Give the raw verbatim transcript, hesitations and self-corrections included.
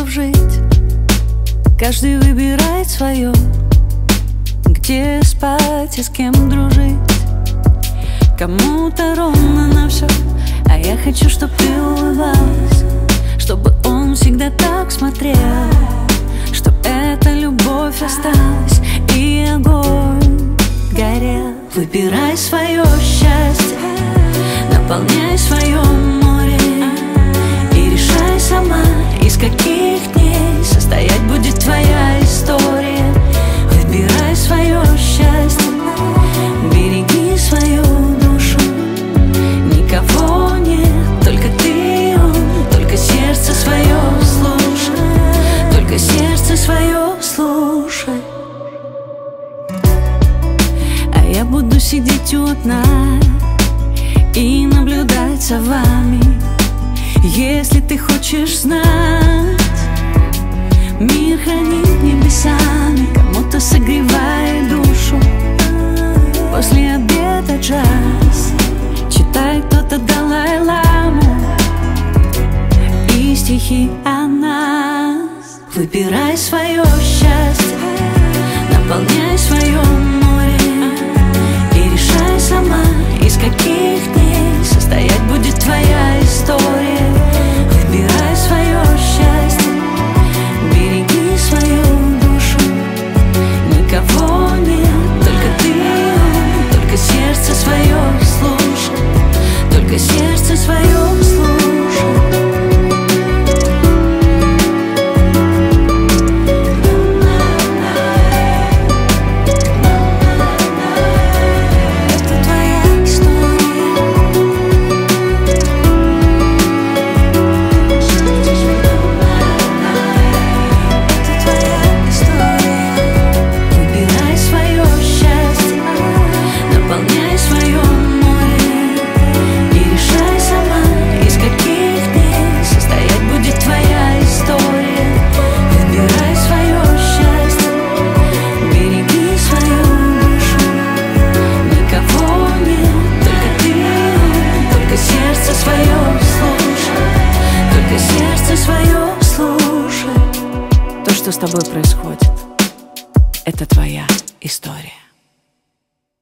способов жить. Каждый выбирает свое, где спать и с кем дружить. Кому-то ровно на все, а я хочу, чтоб ты улыбалась, чтобы он всегда так смотрел, чтоб эта любовь осталась и огонь горел. Выбирай свое счастье, наполняй свое море и решай сама, из каких дней состоять будет твоя история. Выбирай свое счастье, береги свою душу. Никого нет, только ты и он, только сердце свое слушай, только сердце свое слушай. А я буду сидеть у окна и наблюдать за вами. Если ты хочешь знать, мир хранит небесами, кому-то согревает душу. После обеда джаз, читает кто-то Далай-ламу и стихи о нас. Выбирай свое счастье, наполняй свое море и решай сама, из каких дней состоять будет твоя история. Выбирай свое счастье, береги свою душу. Никого нет, только ты и он, только сердце свое слушай, только сердце свое слушай. Что с тобой происходит, это твоя история.